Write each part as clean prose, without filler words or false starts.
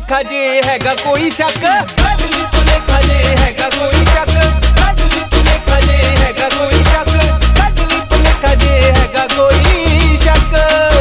ਭੁਲੇਖਾ ਜੇ ਹੈਗਾ ਕੋਈ ਸ਼ੱਕ, ਕੱਢ ਲਈ ਭੁਲੇਖਾ ਜੇ ਹੈਗਾ ਕੋਈ ਸ਼ੱਕ, ਕੱਢ ਲਈ ਭੁਲੇਖਾ ਜੇ ਹੈਗਾ ਕੋਈ ਸ਼ੱਕ, ਕੱਢ ਲਈ ਭੁਲੇਖਾ ਜੇ ਹੈਗਾ ਕੋਈ ਸ਼ੱਕ।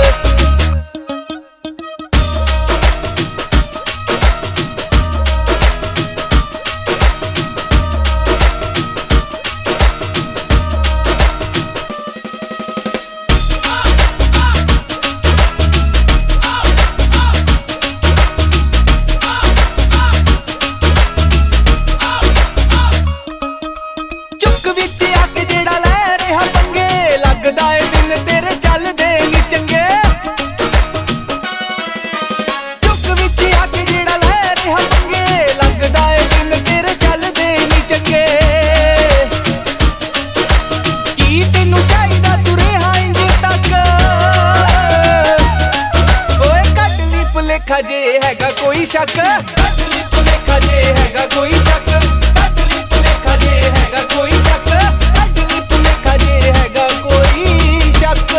ਭੁਲੇਖਾ ਜੇ ਹੈਗਾ ਕੋਈ ਸ਼ੱਕ, ਕੱਢ ਲਈ ਭੁਲੇਖਾ ਜੇ ਹੈਗਾ ਕੋਈ ਸ਼ੱਕ, ਕੱਢ ਲਈ ਭੁਲੇਖਾ ਜੇ ਹੈਗਾ ਕੋਈ ਸ਼ੱਕ, ਕੱਢ ਲਈ ਭੁਲੇਖਾ ਜੇ ਹੈਗਾ ਕੋਈ ਸ਼ੱਕ।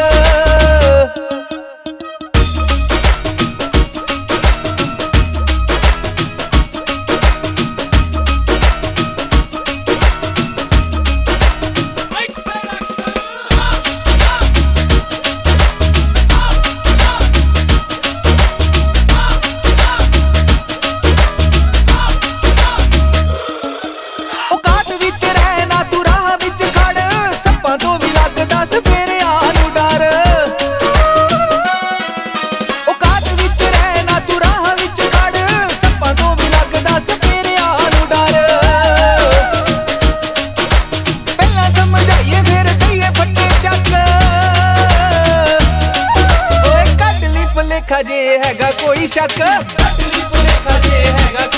ਭੁਲੇਖਾ ਜੇ ਹੈਗਾ ਕੋਈ ਸ਼ੱਕ, ਕੱਢ ਲਈ ਭੁਲੇਖਾ ਜੇ ਹੈਗਾ